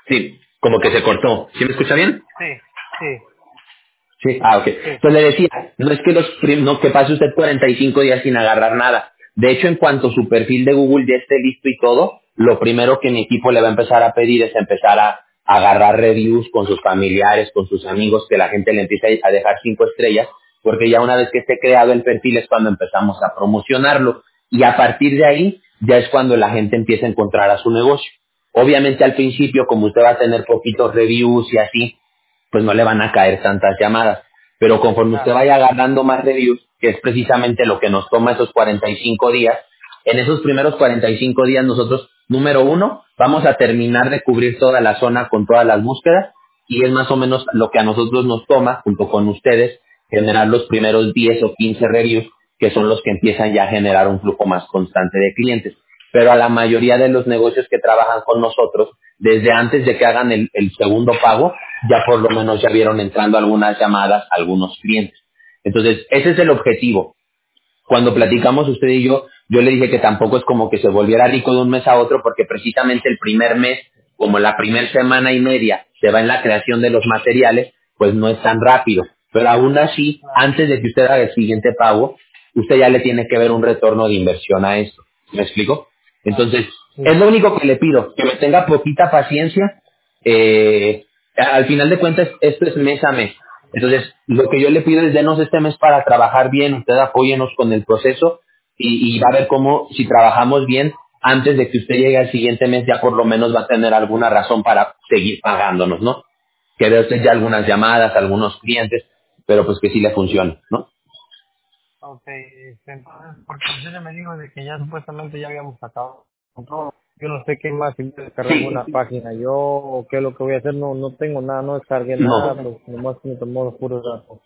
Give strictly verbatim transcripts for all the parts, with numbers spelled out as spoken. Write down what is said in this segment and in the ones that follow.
Sí, como que se cortó. ¿Sí me escucha bien? Sí, sí, Sí. Ah, ok. sí. Entonces le decía, no es que los prim- no que pase usted cuarenta y cinco días sin agarrar nada. De hecho, en cuanto su perfil de Google ya esté listo y todo, lo primero que mi equipo le va a empezar a pedir es empezar a, a agarrar reviews con sus familiares, con sus amigos, que la gente le empiece a dejar cinco estrellas, porque ya una vez que esté creado el perfil es cuando empezamos a promocionarlo. Y a partir de ahí, ya es cuando la gente empieza a encontrar a su negocio. Obviamente al principio, como usted va a tener poquitos reviews y así, pues no le van a caer tantas llamadas. Pero conforme usted Claro. vaya ganando más reviews, que es precisamente lo que nos toma esos cuarenta y cinco días, en esos primeros cuarenta y cinco días nosotros, número uno, vamos a terminar de cubrir toda la zona con todas las búsquedas y es más o menos lo que a nosotros nos toma, junto con ustedes, generar los primeros diez o quince reviews, que son los que empiezan ya a generar un flujo más constante de clientes. Pero a la mayoría de los negocios que trabajan con nosotros, desde antes de que hagan el, el segundo pago, ya por lo menos ya vieron entrando algunas llamadas, algunos clientes. Entonces, ese es el objetivo. Cuando platicamos usted y yo, yo le dije que tampoco es como que se volviera rico de un mes a otro, porque precisamente el primer mes, como la primera semana y media, se va en la creación de los materiales, pues no es tan rápido. Pero aún así, Claro. antes de que usted haga el siguiente pago, usted ya le tiene que ver un retorno de inversión a esto. ¿Me explico? Claro. Entonces, es Sí. lo único que le pido, que me tenga poquita paciencia. Eh, al final de cuentas, esto es mes a mes. Entonces, lo que yo le pido es denos este mes para trabajar bien, usted apóyenos con el proceso y, y va a ver cómo, si trabajamos bien, antes de que usted llegue al siguiente mes, ya por lo menos va a tener alguna razón para seguir pagándonos, ¿no? Que vea usted ya algunas llamadas, algunos clientes, pero pues que sí le funcione, ¿no? Ok, este, entonces, porque usted me dijo de que ya supuestamente ya habíamos sacado con todo. Yo no sé qué más, si voy a descargar alguna página yo, o qué es lo que voy a hacer, no no tengo nada, no descargué nada, No. pues nomás me tomó los puros datos.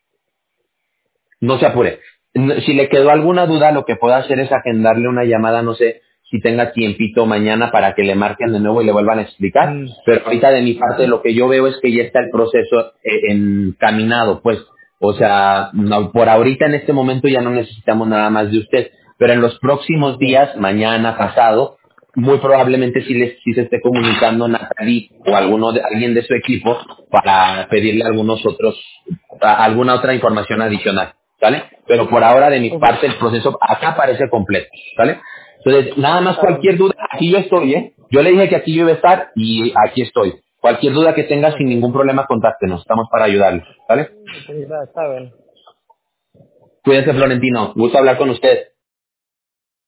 No se apure. No- Si le quedó alguna duda, lo que puedo hacer es agendarle una llamada, no sé si tenga tiempito mañana para que le marquen de nuevo y le vuelvan a explicar. Mm, Pero ahorita de mi parte lo que yo veo es que ya está el proceso eh, encaminado, pues. O sea, no- por ahorita en este momento ya no necesitamos nada más de usted. Pero en los próximos ok, días, mañana, pasado, muy probablemente sí, les, sí se esté comunicando Natalie o alguno de, alguien de su equipo para pedirle algunos otros, a- alguna otra información adicional, ¿sale? Pero por ahora de mi ok, parte el proceso acá parece completo, ¿sale? Entonces, nada más está bien, cualquier duda, aquí yo estoy, ¿eh? Yo le dije que aquí yo iba a estar y aquí estoy. Cualquier duda que tenga sin ok, ningún problema, contáctenos, estamos para ayudarle, ¿vale? ok, está, está bien. Cuídense, Florentino, gusto hablar con usted.